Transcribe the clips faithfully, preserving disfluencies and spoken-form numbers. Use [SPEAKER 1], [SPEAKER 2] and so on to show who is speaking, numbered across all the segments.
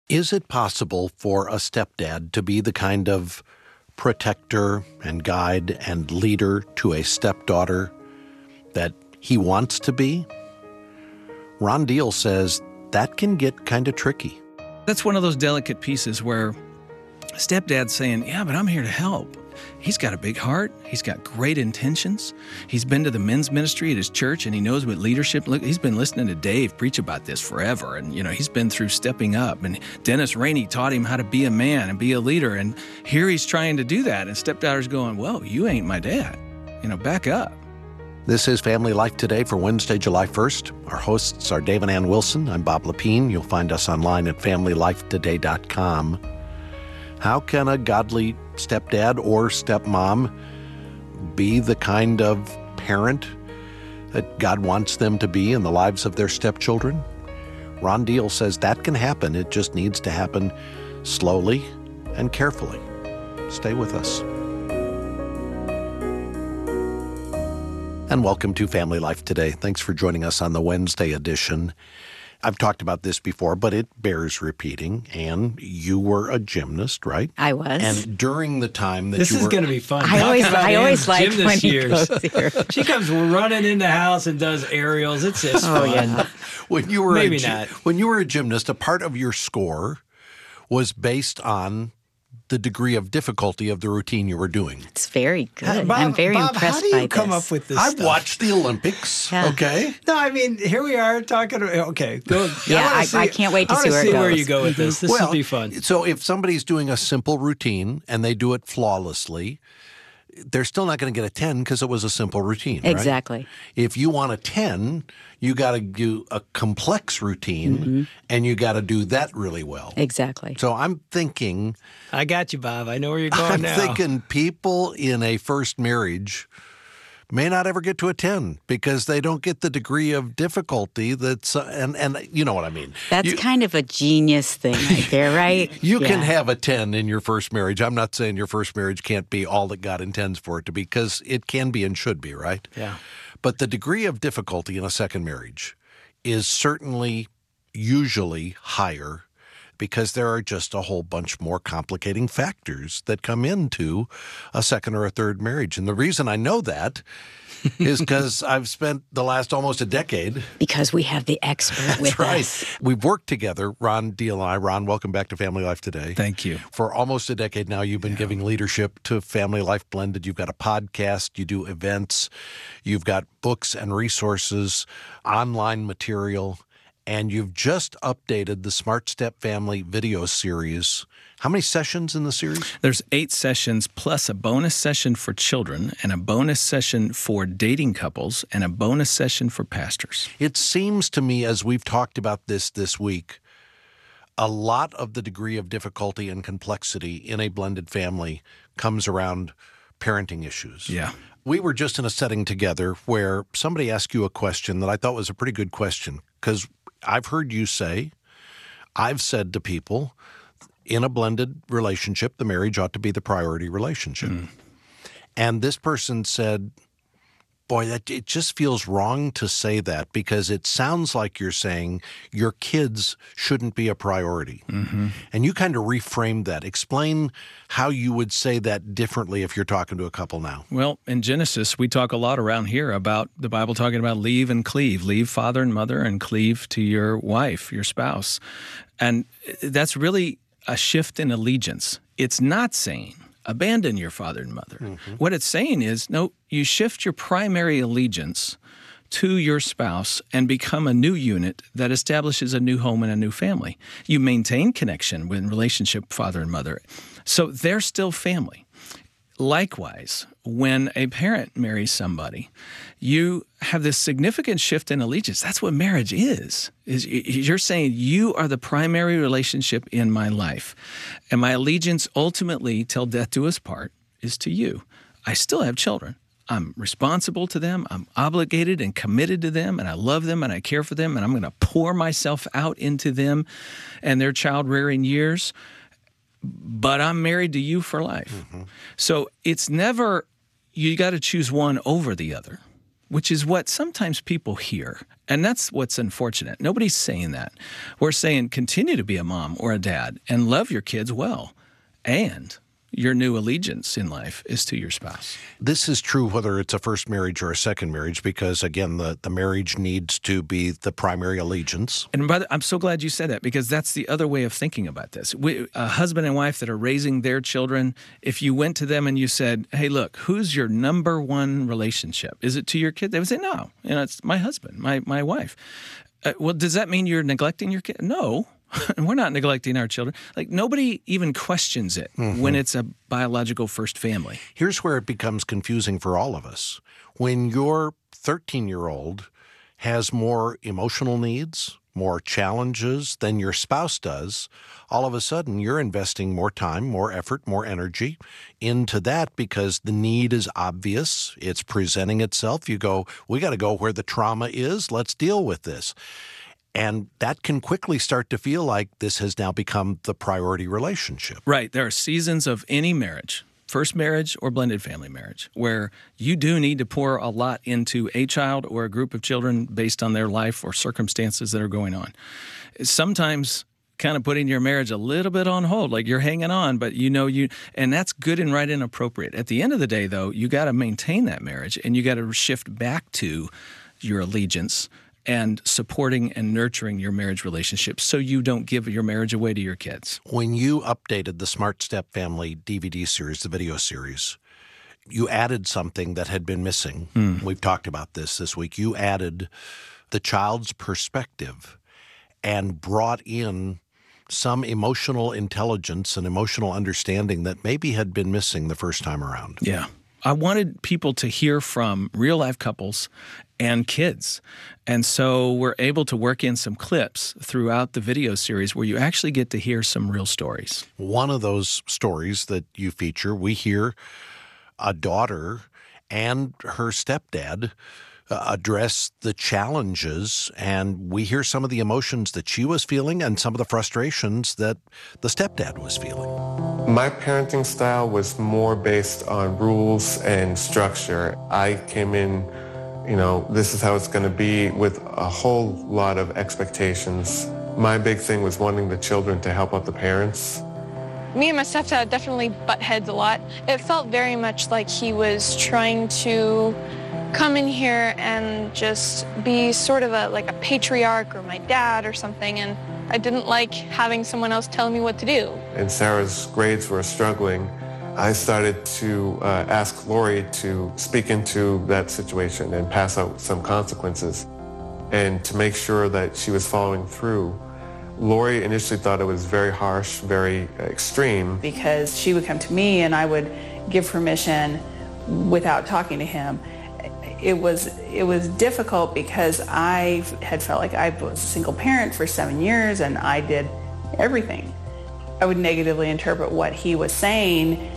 [SPEAKER 1] Is it possible for a stepdad to be the kind of protector and guide and leader to a stepdaughter that he wants to be? Ron Deal says that can get kind of tricky.
[SPEAKER 2] That's one of those delicate pieces where stepdad's saying, yeah, but I'm here to help. He's got a big heart. He's got great intentions. He's been to the men's ministry at his church, and he knows what leadership look. He's been listening to Dave preach about this forever, and you know he's been through stepping up. And Dennis Rainey taught him how to be a man and be a leader. And here he's trying to do that, and stepdaughter's going, "Whoa, you ain't my dad. You know, back up."
[SPEAKER 1] This is Family Life Today for Wednesday, July first. Our hosts are Dave and Ann Wilson. I'm Bob Lepine. You'll find us online at family life today dot com. How can a godly stepdad or stepmom be the kind of parent that God wants them to be in the lives of their stepchildren? Ron Deal says that can happen. It just needs to happen slowly and carefully. Stay with us. And welcome to Family Life Today. Thanks for joining us on the Wednesday edition. I've talked about this before, but it bears repeating. And you were a gymnast, right?
[SPEAKER 3] I was.
[SPEAKER 1] And during the time that
[SPEAKER 4] this
[SPEAKER 1] you were...
[SPEAKER 4] This is going to be fun.
[SPEAKER 3] I
[SPEAKER 4] Talk
[SPEAKER 3] always,
[SPEAKER 4] about
[SPEAKER 3] I always like when he
[SPEAKER 4] years.
[SPEAKER 3] goes here.
[SPEAKER 4] She comes running in the house and does aerials. It's just
[SPEAKER 3] Oh,
[SPEAKER 4] fun.
[SPEAKER 3] yeah.
[SPEAKER 1] When you were
[SPEAKER 4] Maybe
[SPEAKER 1] a, gy-
[SPEAKER 4] not.
[SPEAKER 1] When you were a gymnast, a part of your score was based on the degree of difficulty of the routine you were doing.
[SPEAKER 3] It's very good.
[SPEAKER 4] Bob,
[SPEAKER 3] I'm very
[SPEAKER 4] Bob,
[SPEAKER 3] impressed
[SPEAKER 4] how do you
[SPEAKER 3] by
[SPEAKER 4] come
[SPEAKER 3] this.
[SPEAKER 4] up with this
[SPEAKER 1] I've
[SPEAKER 4] stuff?
[SPEAKER 1] watched the Olympics,
[SPEAKER 3] Yeah.
[SPEAKER 1] okay?
[SPEAKER 4] No, I mean, here we are talking. Okay, go.
[SPEAKER 3] Yeah,
[SPEAKER 4] wanna
[SPEAKER 3] I-
[SPEAKER 4] see,
[SPEAKER 3] I can't wait to
[SPEAKER 4] I wanna
[SPEAKER 3] see where it
[SPEAKER 4] where
[SPEAKER 3] goes.
[SPEAKER 4] you go with this. This
[SPEAKER 1] well,
[SPEAKER 4] will be fun.
[SPEAKER 1] So if somebody's doing a simple routine and they do it flawlessly, they're still not going to get a ten because it was a simple routine, right?
[SPEAKER 3] Exactly.
[SPEAKER 1] If you want a ten, you got to do a complex routine,
[SPEAKER 3] Mm-hmm.
[SPEAKER 1] and you got to do that really well.
[SPEAKER 3] Exactly.
[SPEAKER 1] So I'm thinking,
[SPEAKER 4] I got you, Bob. I know where you're going
[SPEAKER 1] I'm
[SPEAKER 4] now.
[SPEAKER 1] thinking people in a first marriage may not ever get to a ten because they don't get the degree of difficulty that's, uh, and, and you know what I mean.
[SPEAKER 3] That's
[SPEAKER 1] You-
[SPEAKER 3] kind of a genius thing right there, right?
[SPEAKER 1] You can
[SPEAKER 3] Yeah.
[SPEAKER 1] have a ten in your first marriage. I'm not saying your first marriage can't be all that God intends for it to be, because it can be and should be, right?
[SPEAKER 4] Yeah.
[SPEAKER 1] But the degree of difficulty in a second marriage is certainly usually higher because there are just a whole bunch more complicating factors that come into a second or a third marriage. And the reason I know that is because I've spent the last almost a decade.
[SPEAKER 3] Because we have the expert with
[SPEAKER 1] That's right.
[SPEAKER 3] us.
[SPEAKER 1] We've worked together, Ron Deal and I. Ron, welcome back to Family Life Today.
[SPEAKER 2] Thank you.
[SPEAKER 1] For almost a decade now, you've been giving leadership to Family Life Blended. You've got a podcast, you do events, you've got books and resources, online material, and you've just updated the Smart Step Family video series. How many sessions in the series?
[SPEAKER 2] There's eight sessions plus a bonus session for children and a bonus session for dating couples and a bonus session for pastors.
[SPEAKER 1] It seems to me, as we've talked about this this week, a lot of the degree of difficulty and complexity in a blended family comes around parenting issues.
[SPEAKER 2] Yeah.
[SPEAKER 1] We were just in a setting together where somebody asked you a question that I thought was a pretty good question, because I've heard you say, I've said to people, in a blended relationship, the marriage ought to be the priority relationship. Mm. And this person said, boy, that it just feels wrong to say that, because it sounds like you're saying your kids shouldn't be a priority. Mm-hmm. And you kind of reframed that. Explain how you would say that differently if you're talking to a couple now.
[SPEAKER 2] Well, in Genesis, we talk a lot around here about the Bible talking about leave and cleave. Leave father and mother and cleave to your wife, your spouse. And that's really a shift in allegiance. It's not saying abandon your father and mother. Mm-hmm. What it's saying is, no, you shift your primary allegiance to your spouse and become a new unit that establishes a new home and a new family. You maintain connection with relationship father and mother. So they're still family. Likewise, when a parent marries somebody, you have this significant shift in allegiance. That's what marriage is. Is you're saying you are the primary relationship in my life, and my allegiance ultimately, till death do us part, is to you. I still have children. I'm responsible to them. I'm obligated and committed to them, and I love them and I care for them, and I'm going to pour myself out into them and their child-rearing years. But I'm married to you for life. Mm-hmm. So it's never, you got to choose one over the other. which is what sometimes people hear. And that's what's unfortunate. Nobody's saying that. We're saying continue to be a mom or a dad and love your kids well. And your new allegiance in life is to your spouse.
[SPEAKER 1] This is true whether it's a first marriage or a second marriage, because, again, the, the marriage needs to be the primary allegiance.
[SPEAKER 2] And brother, I'm so glad you said that, because that's the other way of thinking about this. We, a husband and wife that are raising their children, if you went to them and you said, hey, look, who's your number one relationship? Is it to your kid? They would say, no, you know, it's my husband, my, my wife. Uh, well, does that mean you're neglecting your kid? No. And we're not neglecting our children. Like, nobody even questions it mm-hmm. when it's a biological first family.
[SPEAKER 1] Here's where it becomes confusing for all of us. When your thirteen-year-old has more emotional needs, more challenges than your spouse does, all of a sudden you're investing more time, more effort, more energy into that because the need is obvious. It's presenting itself. You go, we got to go where the trauma is. Let's deal with this. And that can quickly start to feel like this has now become the priority relationship.
[SPEAKER 2] Right. There are seasons of any marriage, first marriage or blended family marriage, where you do need to pour a lot into a child or a group of children based on their life or circumstances that are going on. Sometimes kind of putting your marriage a little bit on hold, like you're hanging on, but you know you, and that's good and right and appropriate. At the end of the day, though, you got to maintain that marriage and you got to shift back to your allegiance and supporting and nurturing your marriage relationship so you don't give your marriage away to your kids.
[SPEAKER 1] When you updated the Smart Step Family D V D series, the video series, you added something that had been missing. Mm. We've talked about this this week. You added the child's perspective and brought in some emotional intelligence and emotional understanding that maybe had been missing the first time around.
[SPEAKER 2] Yeah. I wanted people to hear from real-life couples and kids. And so we're able to work in some clips throughout the video series where you actually get to hear some real stories.
[SPEAKER 1] One of those stories that you feature, we hear a daughter and her stepdad uh, address the challenges, and we hear some of the emotions that she was feeling and some of the frustrations that the stepdad was feeling.
[SPEAKER 5] My parenting style was more based on rules and structure. I came in, you know, this is how it's going to be, with a whole lot of expectations. My big thing was wanting the children to help out the parents.
[SPEAKER 6] Me and my stepdad definitely butt heads a lot. It felt very much like he was trying to come in here and just be sort of a like a patriarch or my dad or something, and I didn't like having someone else telling me what to do.
[SPEAKER 5] And Sarah's grades were struggling. I started to uh, ask Lori to speak into that situation and pass out some consequences. And to make sure that she was following through, Lori initially thought it was very harsh, very extreme.
[SPEAKER 7] Because she would come to me and I would give permission without talking to him. It was it was difficult because I had felt like I was a single parent for seven years and I did everything. I would negatively interpret what he was saying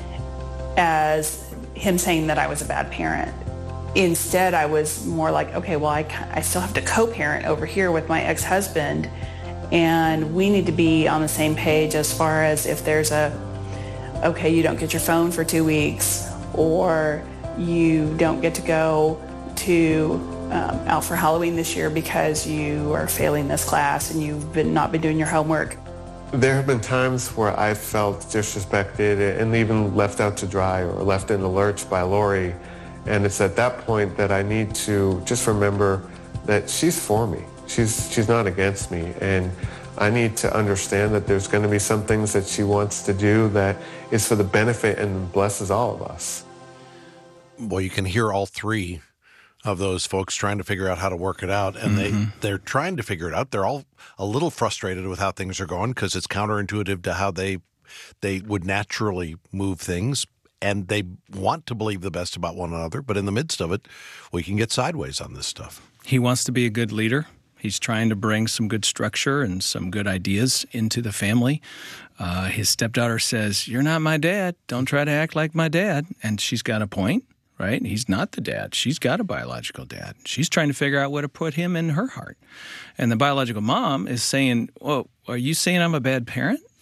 [SPEAKER 7] as him saying that I was a bad parent. Instead, I was more like, okay, well, I, I still have to co-parent over here with my ex-husband, and we need to be on the same page as far as if there's a, okay, you don't get your phone for two weeks, or you don't get to go to um, out for Halloween this year because you are failing this class and you've been not been doing your homework.
[SPEAKER 5] There have been times where I felt disrespected and even left out to dry or left in the lurch by Lori. And it's at that point that I need to just remember that she's for me. She's, she's not against me. And I need to understand that there's going to be some things that she wants to do that is for the benefit and blesses all of us.
[SPEAKER 1] Well, you can hear all three of those folks trying to figure out how to work it out, and mm-hmm. they, they're trying to figure it out. They're all a little frustrated with how things are going because it's counterintuitive to how they they would naturally move things, and they want to believe the best about one another, but in the midst of it, we can get sideways on this stuff.
[SPEAKER 2] He wants to be a good leader. He's trying to bring some good structure and some good ideas into the family. Uh, his stepdaughter says, "You're not my dad. Don't try to act like my dad." And she's got a point. Right? He's not the dad. She's got a biological dad. She's trying to figure out what to put him in her heart. And the biological mom is saying, "Well, are you saying I'm a bad parent?"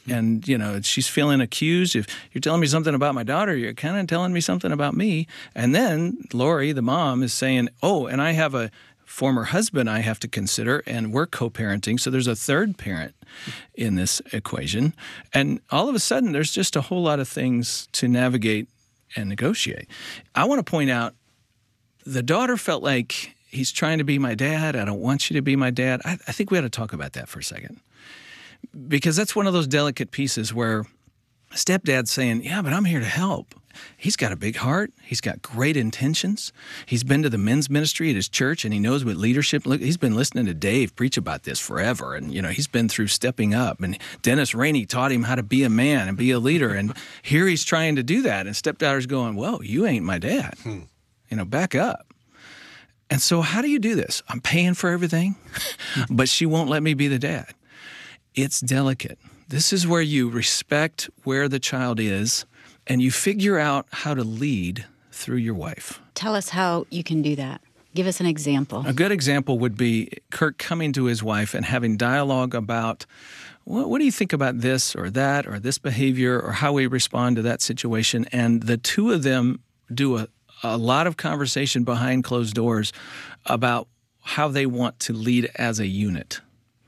[SPEAKER 2] And, you know, she's feeling accused. If you're telling me something about my daughter, you're kind of telling me something about me. And then Lori, the mom, is saying, oh, and I have a former husband I have to consider, and we're co-parenting. So there's a third parent in this equation. And all of a sudden, there's just a whole lot of things to navigate and negotiate. I want to point out the daughter felt like he's trying to be my dad. I don't want you to be my dad. I, I think we ought to talk about that for a second. Because that's one of those delicate pieces where stepdad's saying, yeah, but I'm here to help. He's got a big heart. He's got great intentions. He's been to the men's ministry at his church, and he knows what leadership. Look, he's been listening to Dave preach about this forever, and you know he's been through stepping up. And Dennis Rainey taught him how to be a man and be a leader. And here he's trying to do that, and stepdaughter's going, "Whoa, you ain't my dad. Hmm. You know, back up." And so, how do you do this? I'm paying for everything, but she won't let me be the dad. It's delicate. This is where you respect where the child is, and you figure out how to lead through your wife.
[SPEAKER 3] Tell us how you can do that. Give us an example.
[SPEAKER 2] A good example would be Kirk coming to his wife and having dialogue about, what, what do you think about this or that or this behavior or how we respond to that situation? And the two of them do a, a lot of conversation behind closed doors about how they want to lead as a unit.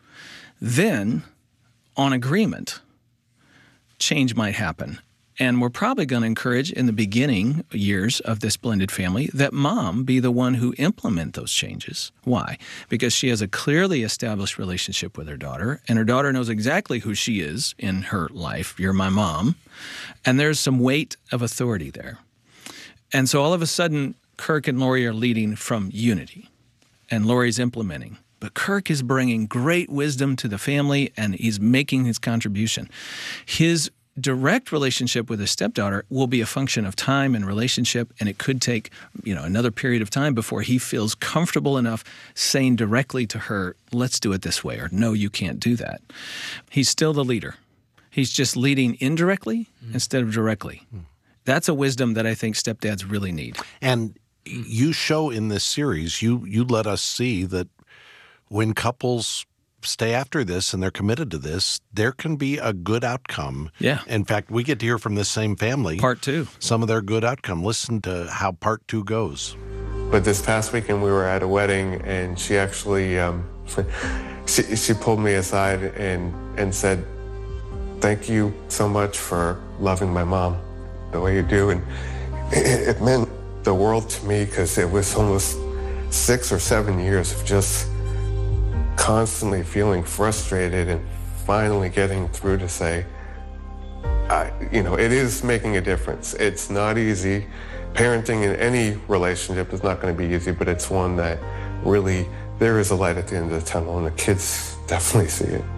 [SPEAKER 2] Then, on agreement, change might happen. And we're probably going to encourage in the beginning years of this blended family that mom be the one who implement those changes. Why? Because she has a clearly established relationship with her daughter, and her daughter knows exactly who she is in her life. You're my mom. And there's some weight of authority there. And so all of a sudden, Kirk and Lori are leading from unity, and Lori's implementing. But Kirk is bringing great wisdom to the family, and he's making his contribution. His direct relationship with his stepdaughter will be a function of time and relationship, and it could take, you know, another period of time before he feels comfortable enough saying directly to her, let's do it this way, or no, you can't do that. He's still the leader. He's just leading indirectly mm. instead of directly. Mm. That's a wisdom that I think stepdads really need.
[SPEAKER 1] And you show in this series, you you let us see that when couples stay after this and they're committed to this, there can be a good outcome.
[SPEAKER 2] Yeah.
[SPEAKER 1] In fact, we get to hear from this same family.
[SPEAKER 2] Part two.
[SPEAKER 1] Some of their good outcome. Listen to how part two goes.
[SPEAKER 5] But this past weekend we were at a wedding, and she actually, um, she, she pulled me aside and, and said, thank you so much for loving my mom the way you do. And it, it meant the world to me because it was almost six or seven years of just constantly feeling frustrated and finally getting through to say, I, you know, it is making a difference. It's not easy. Parenting in any relationship is not going to be easy, but it's one that really, there is a light at the end of the tunnel, and the kids definitely see it.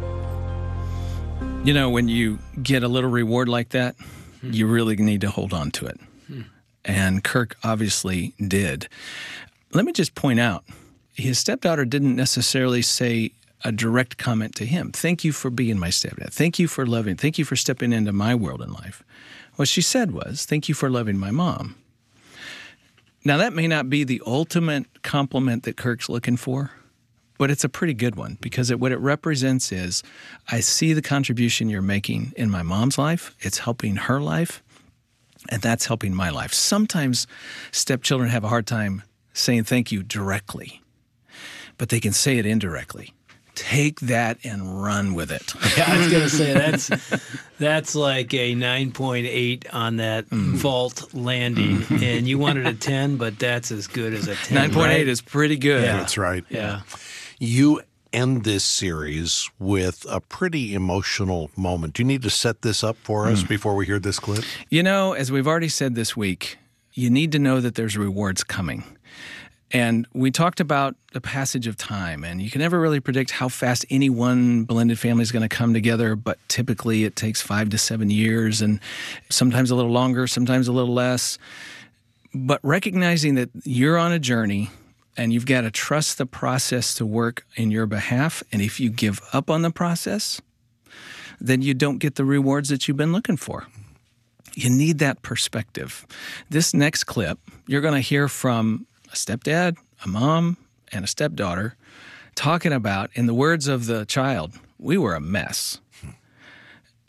[SPEAKER 2] You know, when you get a little reward like that, hmm. you really need to hold on to it. Hmm. And Kirk obviously did. Let me just point out, his stepdaughter didn't necessarily say a direct comment to him. Thank you for being my stepdad. Thank you for loving. Thank you for stepping into my world in life. What she said was, thank you for loving my mom. Now, that may not be the ultimate compliment that Kirk's looking for, but it's a pretty good one because it, what it represents is, I see the contribution you're making in my mom's life. It's helping her life, and that's helping my life. Sometimes stepchildren have a hard time saying thank you directly, but they can say it indirectly. Take that and run with it.
[SPEAKER 4] Yeah, I was going to say that's that's like a nine point eight on that mm. vault landing, mm. and you wanted a ten, but that's as good as a ten.
[SPEAKER 2] nine point eight
[SPEAKER 4] right?
[SPEAKER 2] is pretty good.
[SPEAKER 1] Yeah. That's right.
[SPEAKER 4] Yeah.
[SPEAKER 1] You end this series with a pretty emotional moment. Do you need to set this up for us mm. before we hear this clip?
[SPEAKER 2] You know, as we've already said this week, you need to know that there's rewards coming. And we talked about the passage of time, and you can never really predict how fast any one blended family is going to come together, but typically it takes five to seven years, and sometimes a little longer, sometimes a little less. But recognizing that you're on a journey, and you've got to trust the process to work in your behalf, and if you give up on the process, then you don't get the rewards that you've been looking for. You need that perspective. This next clip, you're going to hear from a stepdad, a mom, and a stepdaughter talking about, in the words of the child, we were a mess.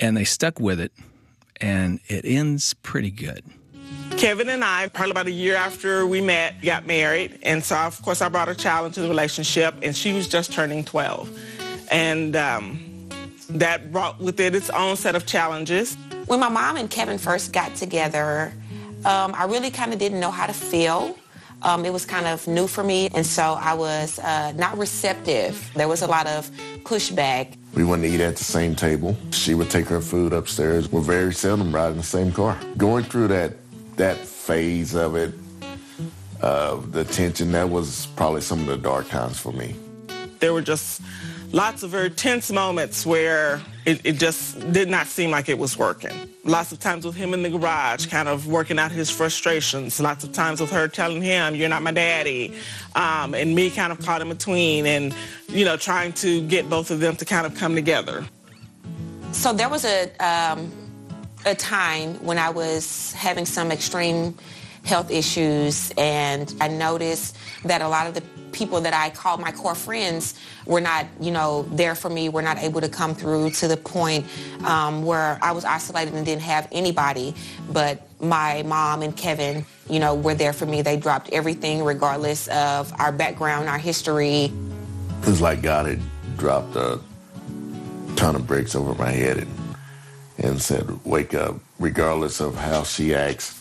[SPEAKER 2] and they stuck with it, and it ends pretty good.
[SPEAKER 8] Kevin and I, probably about a year after we met, got married. And so, of course, I brought a child into the relationship, and she was just turning twelve. And um, that brought with it its own set of challenges.
[SPEAKER 9] When my mom and Kevin first got together, um, I really kind of didn't know how to feel. Um, it was kind of new for me, and so I was uh, not receptive. There was a lot of pushback.
[SPEAKER 10] We wouldn't eat at the same table. She would take her food upstairs. We're very seldom riding the same car. Going through that that phase of it, of the tension, that was probably some of the dark times for me.
[SPEAKER 8] There were just lots of very tense moments where it, it just did not seem like it was working. Lots of times with him in the garage, kind of working out his frustrations. Lots of times with her telling him, "You're not my daddy," um, and me kind of caught in between, and you know, trying to get both of them to kind of come together.
[SPEAKER 9] So there was a um, a time when I was having some extreme health issues, and I noticed that a lot of the people that I called my core friends were not, you know, there for me, were not able to come through, to the point um, where I was isolated and didn't have anybody. But my mom and Kevin, you know, were there for me. They dropped everything regardless of our background, our history.
[SPEAKER 10] It was like God had dropped a ton of bricks over my head and, and said, wake up. Regardless of how she acts,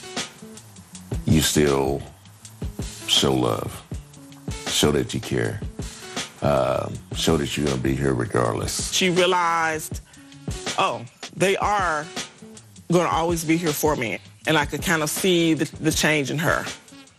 [SPEAKER 10] you still show love. Show that you care. Uh, show that you're going to be here regardless.
[SPEAKER 8] She realized, oh, they are going to always be here for me. And I could kind of see the, the change in her.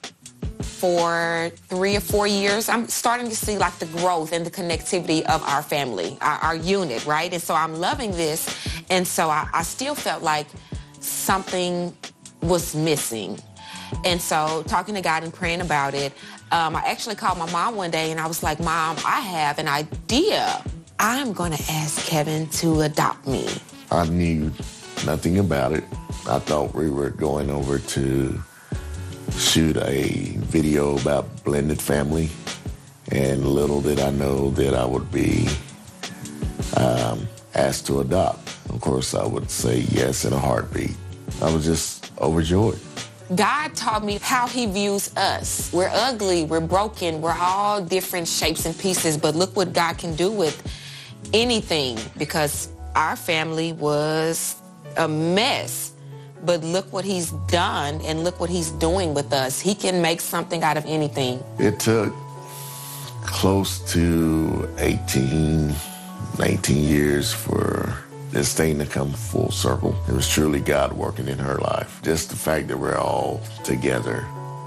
[SPEAKER 9] For three or four years, I'm starting to see like the growth and the connectivity of our family, our, our unit, right? And so I'm loving this. And so I, I still felt like something was missing. And so talking to God and praying about it, um, I actually called my mom one day and I was like, "Mom, I have an idea. I'm going to ask Kevin to adopt me."
[SPEAKER 10] I knew nothing about it. I thought we were going over to shoot a video about blended family, and little did I know that I would be um, asked to adopt. Of course, I would say yes in a heartbeat. I was just overjoyed.
[SPEAKER 9] God taught me how he views us. We're ugly, we're broken, we're all different shapes and pieces, but look what God can do with anything, because our family was a mess. But look what he's done, and look what he's doing with us. He can make something out of anything.
[SPEAKER 10] It took close to eighteen, nineteen years for this thing to come full circle. It was truly God working in her life. Just the fact that we're all together.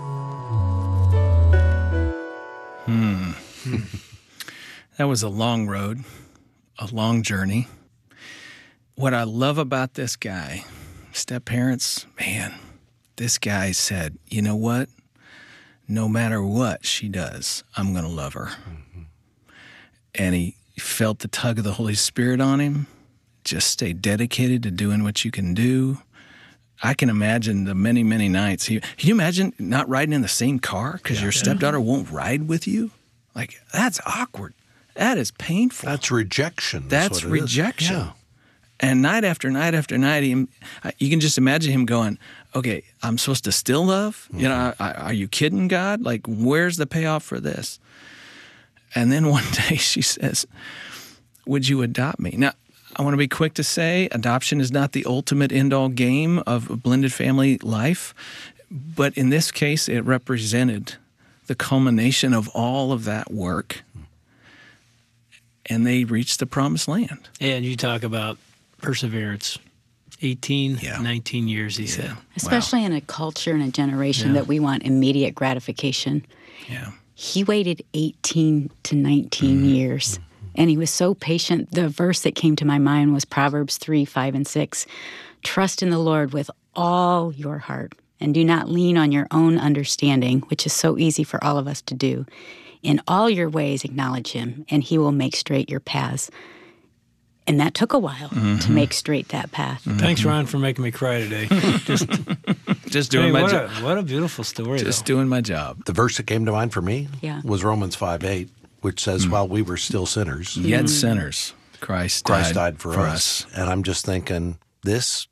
[SPEAKER 2] Hmm. That was a long road, a long journey. What I love about this guy, step parents, man, this guy said, you know what? No matter what she does, I'm going to love her. Mm-hmm. And he felt the tug of the Holy Spirit on him. Just stay dedicated to doing what you can do. I can imagine the many, many nights. Can you imagine not riding in the same car because yeah, your stepdaughter yeah. won't ride with you? Like, that's awkward. That is painful.
[SPEAKER 1] That's rejection.
[SPEAKER 2] That's, that's rejection.
[SPEAKER 1] Yeah.
[SPEAKER 2] And night after night after night, he, you can just imagine him going, okay, I'm supposed to still love? Mm-hmm. You know, I, I, are you kidding, God? Like, where's the payoff for this? And then one day she says, would you adopt me? Now, I want to be quick to say adoption is not the ultimate end-all game of a blended family life, but in this case, it represented the culmination of all of that work, and they reached the promised land.
[SPEAKER 4] And you talk about perseverance. eighteen,
[SPEAKER 2] yeah.
[SPEAKER 4] nineteen years, he
[SPEAKER 2] yeah.
[SPEAKER 4] said.
[SPEAKER 3] Especially
[SPEAKER 2] wow.
[SPEAKER 3] in a culture and a generation
[SPEAKER 4] yeah.
[SPEAKER 3] that we want immediate gratification.
[SPEAKER 2] Yeah.
[SPEAKER 3] He waited eighteen to nineteen mm-hmm. years. And he was so patient. The verse that came to my mind was Proverbs three, five, and six. Trust in the Lord with all your heart, and do not lean on your own understanding, which is so easy for all of us to do. In all your ways acknowledge him, and he will make straight your paths. And that took a while mm-hmm. to make straight that path.
[SPEAKER 4] Mm-hmm. Thanks, Ron, for making me cry today. Just,
[SPEAKER 2] Just doing
[SPEAKER 4] hey,
[SPEAKER 2] my
[SPEAKER 4] what
[SPEAKER 2] job.
[SPEAKER 4] A, what a beautiful story,
[SPEAKER 2] Just
[SPEAKER 4] though.
[SPEAKER 2] doing my job.
[SPEAKER 1] The verse that came to mind for me
[SPEAKER 3] yeah.
[SPEAKER 1] was Romans five eight, which says, mm. while we were still sinners.
[SPEAKER 2] Yet mm. sinners. Christ,
[SPEAKER 1] Christ
[SPEAKER 2] died,
[SPEAKER 1] died for, for us. us. And I'm just thinking, this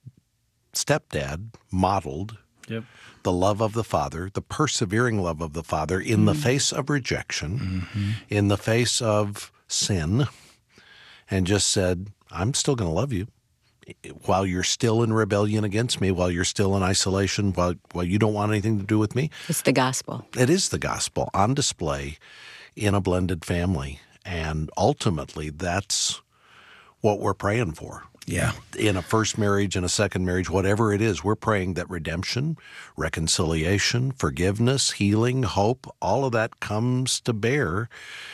[SPEAKER 1] stepdad modeled
[SPEAKER 2] yep.
[SPEAKER 1] the love of the Father, the persevering love of the Father in mm. the face of rejection, mm-hmm. in the face of sin, and just said, I'm still going to love you while you're still in rebellion against me, while you're still in isolation, while, while you don't want anything to do with me.
[SPEAKER 3] It's the gospel.
[SPEAKER 1] It is the gospel on display in a blended family. And ultimately, that's what we're praying for.
[SPEAKER 2] Yeah.
[SPEAKER 1] In a first marriage, in a second marriage, whatever it is, we're praying that redemption, reconciliation, forgiveness, healing, hope, all of that comes to bear,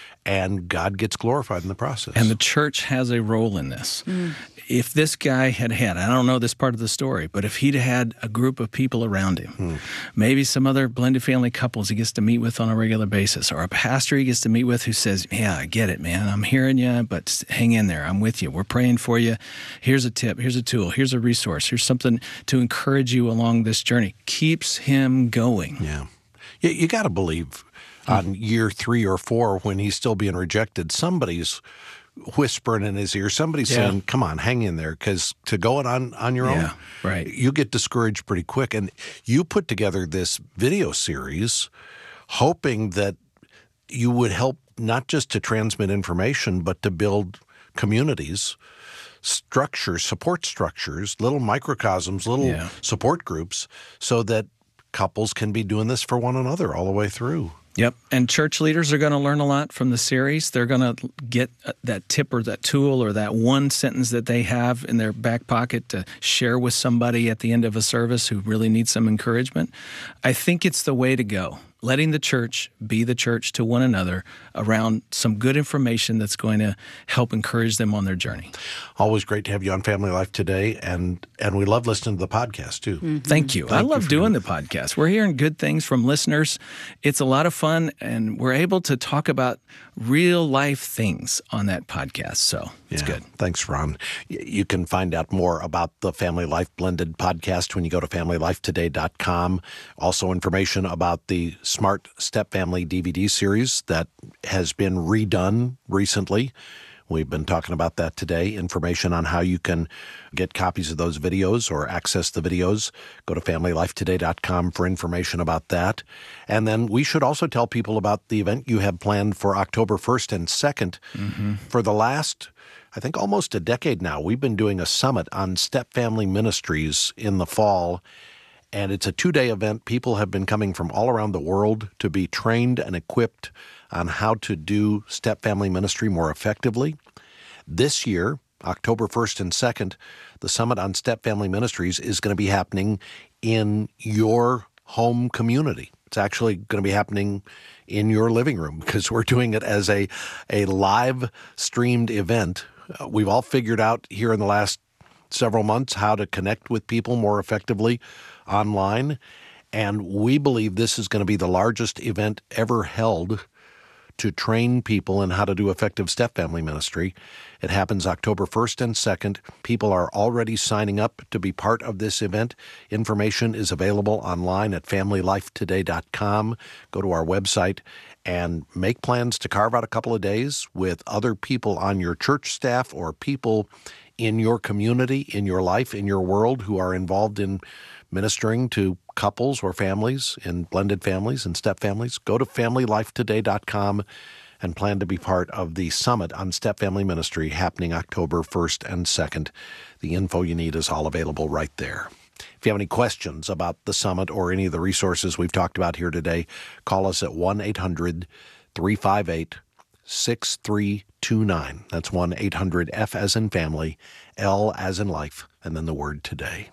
[SPEAKER 1] and God gets glorified in the process.
[SPEAKER 2] And the church has a role in this. Mm. If this guy had had, I don't know this part of the story, but if he'd had a group of people around him, mm. maybe some other blended family couples he gets to meet with on a regular basis, or a pastor he gets to meet with who says, yeah, I get it, man. I'm hearing you, but hang in there. I'm with you. We're praying for you. Here's a tip. Here's a tool. Here's a resource. Here's something to encourage you along this journey. Keeps him going.
[SPEAKER 1] Yeah. You, you got to believe on year three or four when he's still being rejected, somebody's whispering in his ear, somebody's yeah. saying, come on, hang in there, because to go it on, on your
[SPEAKER 2] yeah,
[SPEAKER 1] own,
[SPEAKER 2] right.
[SPEAKER 1] you get discouraged pretty quick. And you put together this video series hoping that you would help not just to transmit information, but to build communities, structures, support structures, little microcosms, little yeah. support groups, so that couples can be doing this for one another all the way through.
[SPEAKER 2] Yep. And church leaders are going to learn a lot from the series. They're going to get that tip or that tool or that one sentence that they have in their back pocket to share with somebody at the end of a service who really needs some encouragement. I think it's the way to go. Letting the church be the church to one another around some good information that's going to help encourage them on their journey.
[SPEAKER 1] Always great to have you on Family Life Today, and and we love listening to the podcast, too.
[SPEAKER 2] Mm-hmm. Thank you.
[SPEAKER 1] Thank
[SPEAKER 2] I love
[SPEAKER 1] you
[SPEAKER 2] doing,
[SPEAKER 1] doing
[SPEAKER 2] the podcast. We're hearing good things from listeners. It's a lot of fun, and we're able to talk about real-life things on that podcast, so it's
[SPEAKER 1] yeah.
[SPEAKER 2] good.
[SPEAKER 1] Thanks, Ron. You can find out more about the Family Life Blended podcast when you go to family life today dot com. Also information about the Smart Step Family D V D series that has been redone recently. We've been talking about that today. Information on how you can get copies of those videos or access the videos. Go to family life today dot com for information about that. And then we should also tell people about the event you have planned for October first and second. Mm-hmm. For the last, I think, almost a decade now, we've been doing a summit on Step Family Ministries in the fall. And it's a two-day event. People have been coming from all around the world to be trained and equipped on how to do step family ministry more effectively. This year, October first and second, the Summit on Step Family Ministries is going to be happening in your home community. It's actually going to be happening in your living room because we're doing it as a, a live streamed event. Uh, we've all figured out here in the last several months how to connect with people more effectively online, and we believe this is going to be the largest event ever held to train people in how to do effective step family ministry. It happens October first and second. People are already signing up to be part of this event. Information is available online at family life today dot com. Go to our website and make plans to carve out a couple of days with other people on your church staff or people in your community, in your life, in your world who are involved in ministering to couples or families, in blended families and step families. Go to family life today dot com and plan to be part of the Summit on Step Family Ministry happening October first and second. The info you need is all available right there. If you have any questions about the Summit or any of the resources we've talked about here today, call us at one eight hundred three five eight six three two nine. That's one eight hundred F as in family, L as in life, and then the word today.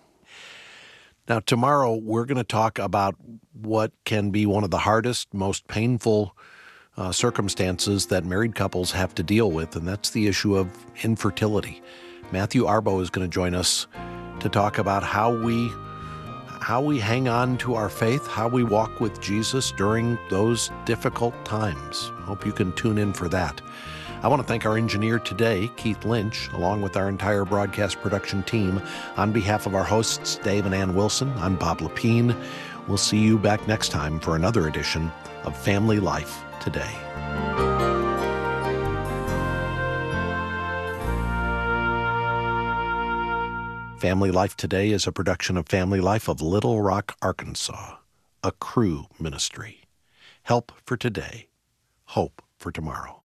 [SPEAKER 1] Now, tomorrow we're going to talk about what can be one of the hardest, most painful uh, circumstances that married couples have to deal with, and that's the issue of infertility. Matthew Arbo is going to join us to talk about how we how we hang on to our faith, how we walk with Jesus during those difficult times. I hope you can tune in for that. I want to thank our engineer today, Keith Lynch, along with our entire broadcast production team. On behalf of our hosts, Dave and Ann Wilson, I'm Bob Lepine. We'll see you back next time for another edition of Family Life Today. Family Life Today is a production of Family Life of Little Rock, Arkansas, a Cru ministry. Help for today, hope for tomorrow.